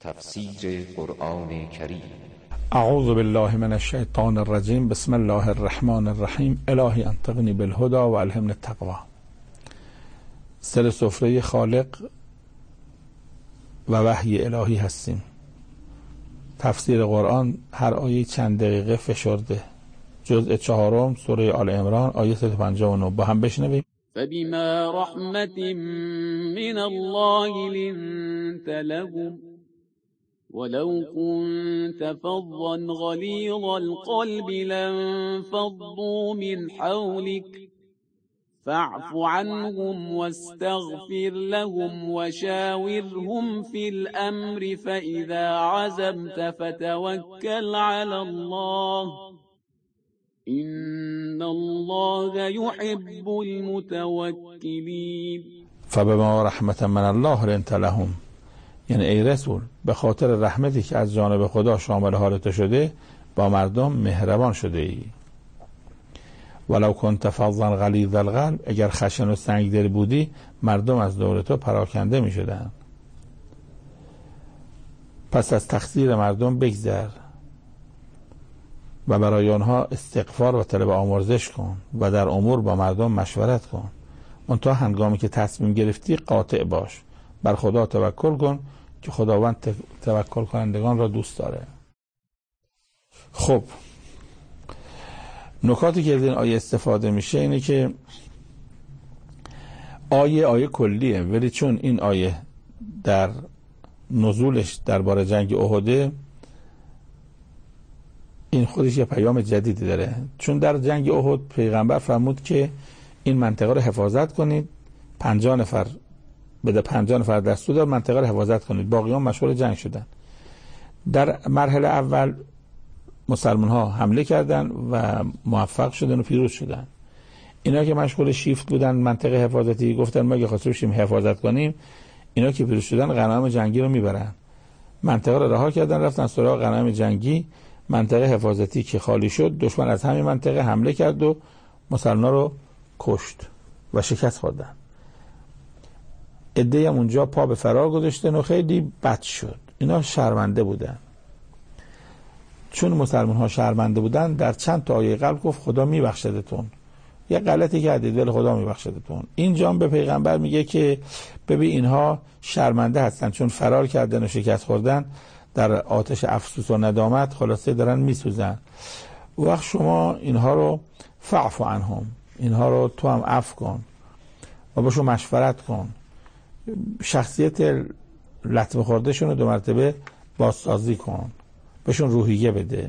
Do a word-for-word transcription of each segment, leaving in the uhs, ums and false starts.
تفسیر قرآن کریم. اعوذ بالله من الشیطان الرجیم. بسم الله الرحمن الرحیم. الهی انطقنی بالهدى و الهمنی التقوی. سر سفره خالق و وحی الهی هستیم. تفسیر قرآن هر آیه چند دقیقه فشرده. جزء چهارم سوره آل عمران آیه صد و پنجاه و نه. با هم بشنویم. فبما رحمة من الله لنت لهم ولو كنت فظا غليظ القلب لانفضوا من حولك فاعف عنهم واستغفر لهم وشاورهم في الأمر فإذا عزمت فتوكل على الله إن الله يحب المتوكلين. فبما رحمة من الله لنت لهم، یعنی ای رسول به خاطر رحمتی که از جانب خدا شامل حالت شده با مردم مهربان شده ای. ولو کنت فظا غلیظ القلب، اگر خشن و سنگدل بودی مردم از دور تو پراکنده می شدن. پس از تقصیر مردم بگذر و برای آنها استغفار و طلب آمرزش کن و در امور با مردم مشورت کن. منتها هنگامی که تصمیم گرفتی قاطع باش، بر خدا توکل کن که خداوند توکل کنندگان را دوست داره. خب نکاتی که از این آیه استفاده میشه اینه که آیه آیه کلیه، ولی چون این آیه در نزولش درباره جنگ احد، این خودش یه پیام جدیدی داره. چون در جنگ احد پیغمبر فرمود که این منطقه رو حفاظت کنید، پنجاه نفر بده پنجاه نفر دستور داد منطقه رو حفاظت کنید، باقیان مشغول جنگ شدن. در مرحله اول مسلمان ها حمله کردن و موفق شدن و پیروز شدن. اینا که مشغول شیفت بودن منطقه حفاظتی گفتن ما اگه خواسته باشیم حفاظت کنیم، اینا که پیروز شدن غنایم جنگی رو میبرن. منطقه رو رها کردن رفتن سراغ غنایم جنگی. منطقه حفاظتی که خالی شد دشمن از همین منطقه حمله کرد و مسلمان رو کشت و شکست خوردن. عده‌ای هم اونجا پا به فرار گذاشتن و خیلی بد شد. اینا شرمنده بودن. چون مسلمان ها شرمنده بودن در چند تا آیه قبل گفت خدا میبخشدتون، یه غلطی کردید ولی خدا میبخشدتون. اینجا هم به پیغمبر میگه که ببین اینها شرمنده هستن چون فرار کردن و شکست خوردن، در آتش افسوس و ندامت خلاصه دارن میسوزن. وقت شما اینها رو فعف عنهم، اینها رو تو هم عفو کن و باشون مشورت کن، شخصیت لطمه خورده شون رو دو مرتبه بازسازی کن، بهشون روحیه بده.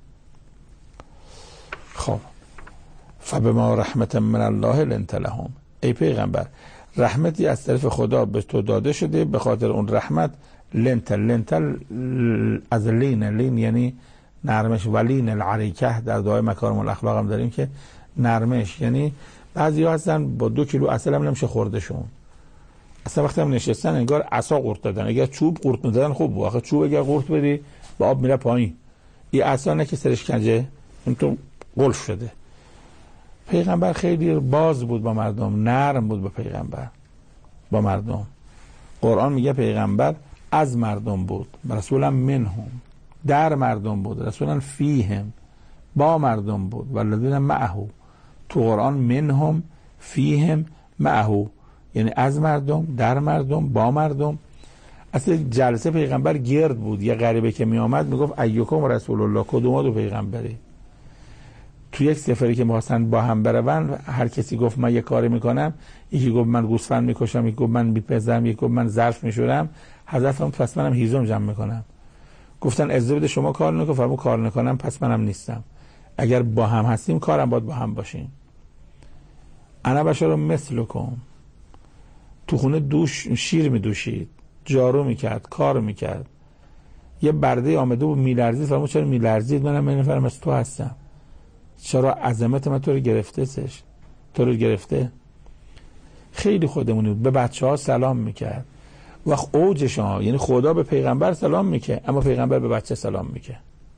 خب فبما رحمت من الله لنت لهم، ای پیغمبر رحمتی از طرف خدا به تو داده شده، به خاطر اون رحمت لنت لنت از لین، لین یعنی نرمش، ولین العریکه در دعای مکارم الاخلاق هم داریم که نرمش، یعنی بعضی ها هستن با دو کیلو عسل هم نمیشه خورده شون، اصلا وقتی هم نشستن انگار عصا قورت دادن. اگر چوب قورت میدادن خوب بود، آخه چوب اگر قورت بدی با آب میره پایین، این عصا نه که سرش کنجه این تو قلف شده. پیغمبر خیلی باز بود با مردم، نرم بود با پیغمبر با مردم. قرآن میگه پیغمبر از مردم بود، رسولا منهم، در مردم بود، رسولا فیهم، با مردم بود، والذین معه. تو قرآن منهم، فیهم، معه، یعنی از مردم، در مردم، با مردم. اصلا جلسه پیغمبر گرد بود. یه غریبه که می آمد میگفت ایکم رسول الله، کدوم دو پیغمبری. تو یک سفری که می‌خواستن با هم برون، هر کسی گفت من یه کاری میکنم، یکی گفت من گوسفند میکشم، یکی گفت من میپزم، یکی گفت من ظرف میشورم. حضرت هم پس منم هیزم جمع میکنم. گفتن اجازه بده شما کار نکن، فرمود کار نکنم پس منم نیستم. اگر با هم هستیم کارم باید با هم باشیم. انا بشر مثلکم. تو خونه دوش شیر میدوشید، جارو میکرد، کار میکرد. یه برده آمده بود میلرزید، فرمود چرا میلرزید؟ منم من فرم از تو هستم. چرا عظمت من تو رو گرفته سش تو رو گرفته. خیلی خودمونی بود. به بچه ها سلام میکرد. وقت اوجش ها، یعنی خدا به پیغمبر سلام میکرد اما پیغمبر به بچه سلام میکرد.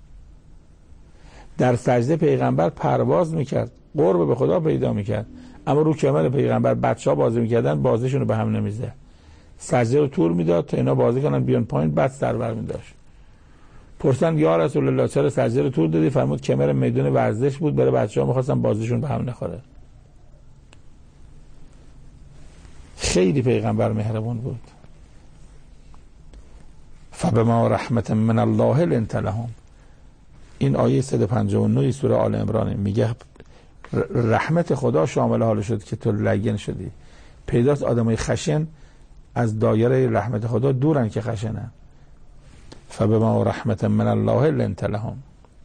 در سجده پیغمبر پرواز میکرد، قرب به خدا پیدا میکرد، اما رو کمر پیغمبر بچه ها بازی میکردن، بازیشون رو به هم نمیزد. سجده رو طول میداد تا اینا بازی کنن بیان پایین، بعد سر بر می‌داشت. پرسیدن یا رسول الله چرا سجده رو طول دادی؟ فرمود کمر میدون ورزش بود، برای بچه‌ها می‌خواستن بازیشون به هم نخوره. خیلی پیغمبر مهربان بود. فبما رحمت من الله لنت لهم. این آیه صد و پنجاه و نه سوره آل عمران میگه رحمت خدا شامل حال شد که تو لگن شدی. پیداست آدمای خشن از دایره رحمت خدا دورن که خشنن. فبما رحمت من الله لنت لهم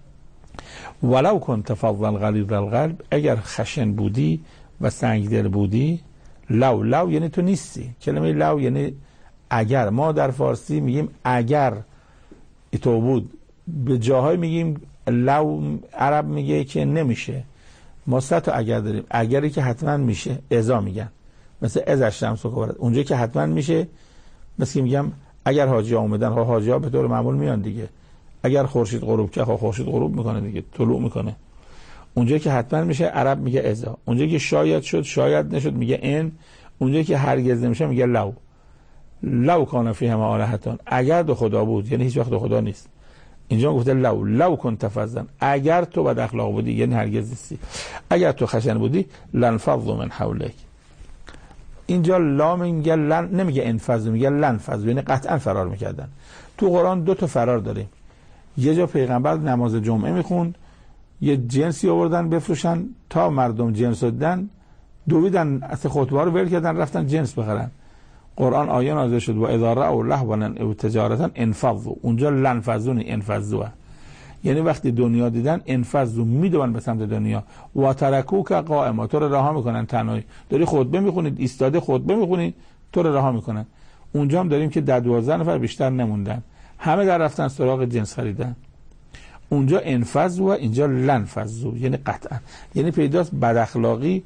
ولو كنت فظا غلیظ القلب. اگر خشن بودی و سنگدل بودی، لو لو یعنی تو نیستی. کلمه لو یعنی اگر. ما در فارسی میگیم اگر تو بود، به جاهای میگیم لو. عرب میگه که نمیشه. ما سه تا اگر داریم. اگری که حتما میشه اذا میگن، مثل اذا الشمس کبرت. اونجا که حتما میشه مثل میگم اگر حاجی ها اومدن، ها حاجی ها به طور معمول میان دیگه. اگر خورشید غروب که ها خورشید غروب میکنه دیگه، طلوع میکنه. اونجا که حتما میشه عرب میگه اذا. اونجا که شاید شد شاید نشد میگه ان. اونجا که هرگز نمیشه میگه لو. لو کان فیهما آلهتان. اگر دو خدا بود، یعنی هیچ وقت دو خدا نیست. اینجا گفته لو لو کنت فظا. اگر تو بد اخلاق بودی، یعنی هرگز نیستی. اگر تو خشن بودی لنفضوا من حولک. اینجا لام میگه لن، نمیگه انفضوا، میگه لنفضوا، یعنی قطعا فرار میکردن. تو قرآن دو تا فرار داریم. یه جا پیغمبر نماز جمعه میخوند، یه جنسی آوردن بفروشن، تا مردم جنس دادن دویدن از خطبه رو ول کردن رفتن جنس بخرن. قرآن آیه نازل شد و اذا رأوا لهوا او تجارتا انفضوا. اونجا لنفضوا انفضوا، یعنی وقتی دنیا دیدن انفضوا میدون به سمت دنیا. و ترکوک قائما. تو رو رها میکنن تنهایی. داری خطبه میخونید، ایستاده خطبه میخونید، تو رو رها میکنن. اونجا هم داریم که در دوازده نفر بیشتر نموندن، همه در رفتن سراغ جنس خریدن. اونجا انفضوا، اینجا لنفضوا، یعنی قطعا. یعنی پیداست بد اخلاقی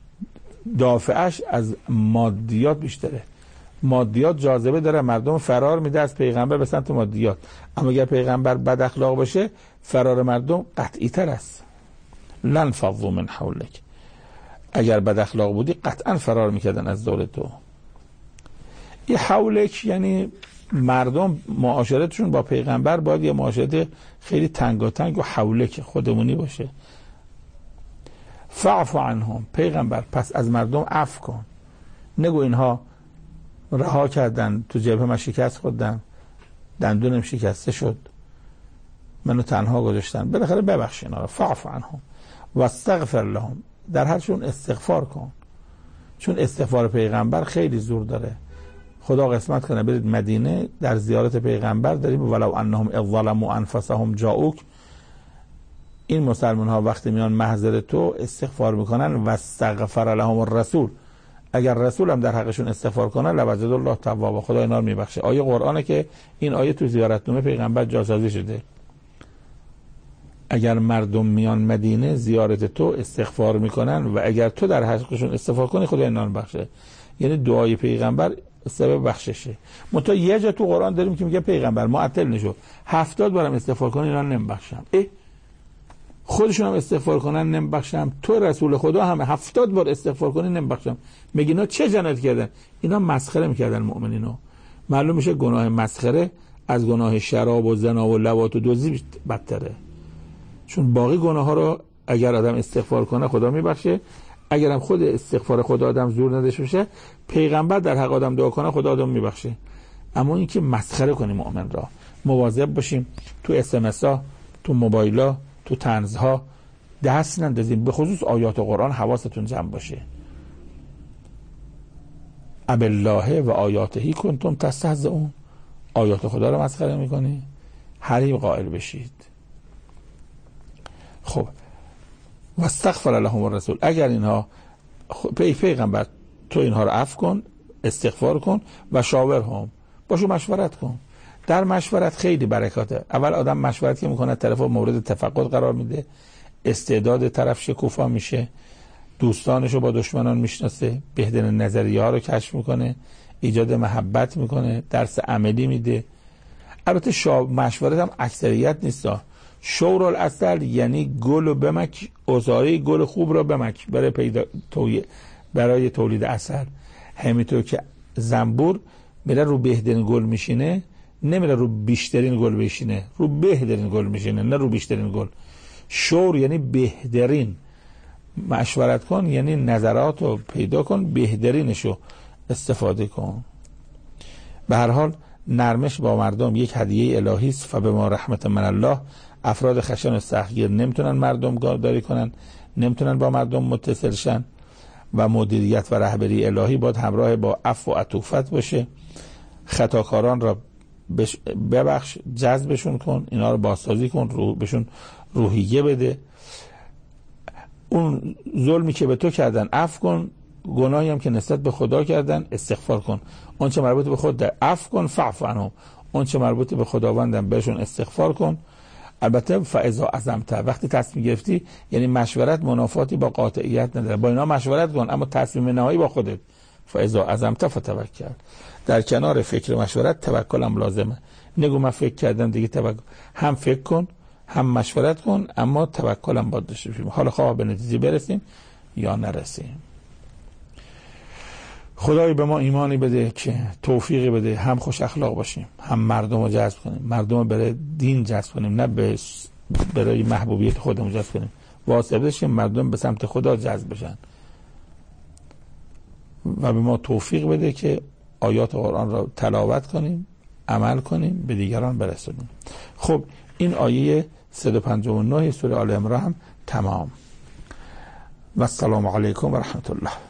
دافعش از مادیات بیشتره. مادیات جاذبه داره، مردم فرار میده از پیغمبر به سمت مادیات. اما اگر پیغمبر بد اخلاق باشه، فرار مردم قطعی تر است. لنفضوا من حولک. اگر بد اخلاق بودی قطعا فرار میکردن از دور تو. این حولک یعنی مردم معاشرتشون با پیغمبر باید یه معاشرت خیلی تنگاتنگ و حولک خودمونی باشه. فاعف عنهم. پیغمبر پس از مردم عفو کن. نگو اینها رها کردن، تو جبهه من شکست خوردم، دندونم شکسته شد، منو تنها گذاشتن. بالاخره ببخش اینا رو. فاعف عنهم و استغفر لهم. در حالشون استغفار کن، چون استغفار پیغمبر خیلی زور داره. خدا قسمت کنه برید مدینه، در زیارت پیغمبر داریم ولو انهم اذ ظلموا انفسهم جاءوک. این مسلمان ها وقتی میان محضر تو استغفار میکنن و استغفر لهم الرسول. اگر رسول هم در حقشون استغفار کنن لوجد الله توابا. خدا اینا رو میبخشه. آیه قرآنه که این آیه تو زیارتنامه پیغمبر جاسازی شده. اگر مردم میان مدینه زیارت تو استغفار میکنن و اگر تو در حقشون استغفار کنی خدا اینا رو بخشه. یعنی دعای پیغمبر سبب بخششه. منتها یه جا تو قرآن داریم که میگه پیغمبر معطل نشو، هفتاد بارم استغفار کنی اینا نمیبخشم. اه خودشون هم استغفار کنن نمیبخشم، تو رسول خدا هم هفتاد بار استغفار کنی نمیبخشم. میگه اینا چه جنایت کردن؟ اینا مسخره میکردن مؤمنینو. معلوم میشه گناه مسخره از گناه شراب و زنا و لواط و دزدی بدتره. چون باقی گناه ها رو اگر آدم استغفار کنه خدا میبخشه. اگر هم خود استغفار خدا آدم زور نداشته باشه، پیغمبر در حق آدم دعا کنه خدا آدم میبخشه. اما اینکه مسخره کنیم مؤمن را، مواظب باشیم تو اس ام اس ها، تو موبایل، تو طنزها دست نندازیم. به خصوص آیات قرآن حواستون جمع باشه. ابالله و آیاته کنتم تستهزئون. آیات خدا رو مسخره میکنی؟ حریم قائل بشید. خب و استغفر لهم الرسول. اگر اینها پی پیغمبر تو اینها رو عفو کن، استغفار کن و شاورهم، باشو مشورت کن. در مشورت خیلی برکاته. اول آدم مشورت که میکنه طرف مورد تفقد قرار میده، استعداد طرف شکوفا میشه، دوستانشو با دشمنان میشناسه، بهترین نظریه ها رو کشف میکنه، ایجاد محبت میکنه، درس عملی میده. البته شاب مشورت هم اکثریت نیستا. شورالعسل یعنی گل و بمک، عصاره گل خوب رو بمک برای پیدا توی برای تولید عسل. همینطور که زنبور میره رو بهترین گل میشینه، نمیره رو بیشترین گل بشینه، رو بهترین گل میشینه، نه رو بیشترین گل. شور یعنی بهترین. مشورت کن یعنی نظرات رو پیدا کن، بهترینشو استفاده کن. به هر حال نرمش با مردم یک هدیه الهی است. فبما رحمت من الله، افراد خشن و سختگیر نمیتونن مردم داری کنن، نمیتونن با مردم متصل شن و مدیریت و رهبری الهی باید همراه با عفو و عطوفت باشه. خطاکاران را ببخش، جذبشون کن، اینا رو بازسازی کن، روح بهشون روحیه بده. اون ظلمی که به تو کردن عفو کن، گناهی هم که نسبت به خدا کردن استغفار کن. اون چه مربوط به خود عفو کن، فعف عنهم. اون چه مربوط به خداوندم بهشون استغفار کن. البته فاذا عزمت، وقتی تصمیم گرفتی، یعنی مشورت منافاتی با قاطعیت نداره، با اینا مشورت کن اما تصمیم نهایی با خودت. فاذا عزمت فتوکل. در کنار فکر مشورت توکلم لازمه. نگو من فکر کردم دیگه توکل. هم فکر کن، هم مشورت کن، اما توکلم باید داشته باشیم. حالا خواه به نتیجه برسیم یا نرسیم. خدای به ما ایمانی بده که توفیقی بده هم خوش اخلاق باشیم، هم مردم رو جذب کنیم، مردم رو برای دین جذب کنیم، نه به برای محبوبیت خودمون جذب کنیم. واسه بشیم مردم به سمت خدا جذب بشن. و به ما توفیق بده که آیات قرآن را تلاوت کنیم، عمل کنیم، به دیگران برسونیم. خب این آیه صد و پنجاه و نه سوره آل عمران هم تمام. و السلام علیکم و رحمت الله.